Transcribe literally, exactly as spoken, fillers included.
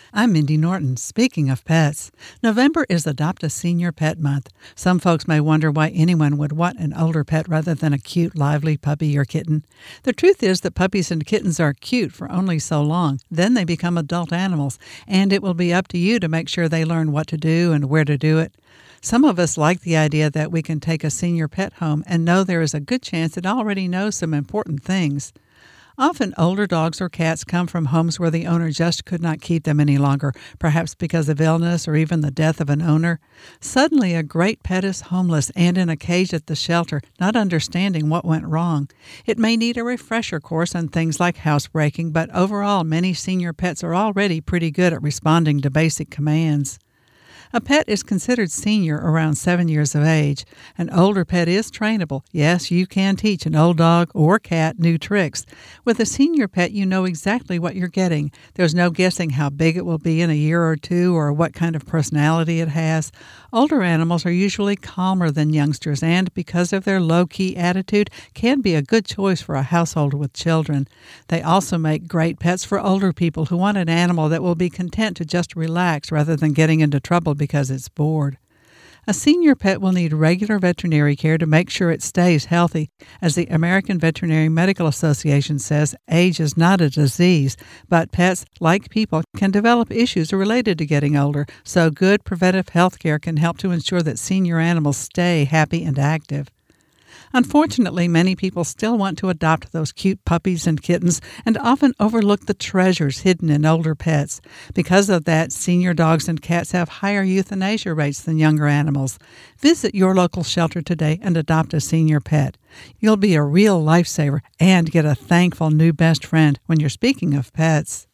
I'm Mindy Norton. Speaking of pets, November is Adopt a Senior Pet Month. Some folks may wonder why anyone would want an older pet rather than a cute, lively puppy or kitten. The truth is that puppies and kittens are cute for only so long. Then they become adult animals, and it will be up to you to make sure they learn what to do and where to do it. Some of us like the idea that we can take a senior pet home and know there is a good chance it already knows some important things. Often older dogs or cats come from homes where the owner just could not keep them any longer, perhaps because of illness or even the death of an owner. Suddenly, a great pet is homeless and in a cage at the shelter, not understanding what went wrong. It may need a refresher course on things like housebreaking, but overall, many senior pets are already pretty good at responding to basic commands. A pet is considered senior around seven years of age. An older pet is trainable. Yes, you can teach an old dog or cat new tricks. With a senior pet, you know exactly what you're getting. There's no guessing how big it will be in a year or two or what kind of personality it has. Older animals are usually calmer than youngsters and, because of their low-key attitude, can be a good choice for a household with children. They also make great pets for older people who want an animal that will be content to just relax rather than getting into trouble because it's bored. A senior pet will need regular veterinary care to make sure it stays healthy. As the American Veterinary Medical Association says, age is not a disease, but pets, like people, can develop issues related to getting older, so good preventive health care can help to ensure that senior animals stay happy and active. Unfortunately, many people still want to adopt those cute puppies and kittens and often overlook the treasures hidden in older pets. Because of that, senior dogs and cats have higher euthanasia rates than younger animals. Visit your local shelter today and adopt a senior pet. You'll be a real lifesaver and get a thankful new best friend when you're speaking of pets.